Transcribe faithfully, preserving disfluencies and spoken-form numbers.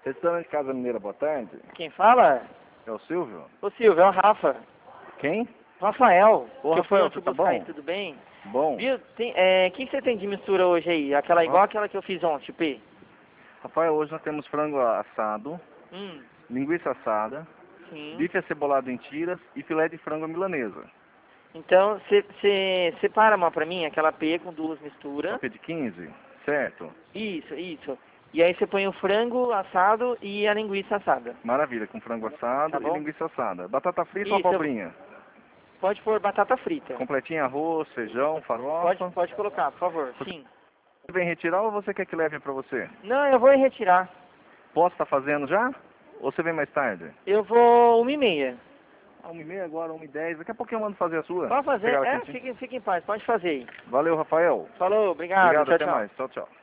Restaurante Casa Mineira, boa tarde. Quem fala? É o Silvio? Ô Silvio, é o Rafa. Quem? Rafael. Ô, que eu fui Rafael, ontem você tá buscar aí, bom? tudo bem? Bom. Viu? Tem, é, o que você tem de mistura hoje aí? Aquela igual Ó. aquela que eu fiz ontem, P? Rafael, hoje nós temos frango assado, Hum, linguiça assada, sim. bife acebolado em tiras e filé de frango à milanesa. Então, você separa uma pra mim, aquela P com duas misturas. Uma P de quinze, certo? Isso, isso. E aí você põe o frango assado e a linguiça assada. Maravilha, com frango assado Tá e bom? linguiça assada. Batata frita ou Isso, eu- abobrinha? pode pôr batata frita. Completinha, arroz, feijão, Pode, farofa. pode colocar, por favor. Sim. Você vem retirar ou você quer que leve pra você? Não, eu vou retirar. Posso estar fazendo já? Ou você vem mais tarde? Eu vou uma e meia. Ah, uma e meia agora, uma e dez. Daqui a pouco eu mando fazer a sua. Pode fazer. Pegar ela É, quentinha. fique, fique em paz, pode fazer aí. Valeu, Rafael. Falou, obrigado, Obrigado, tchau, até tchau. mais. Tchau, tchau.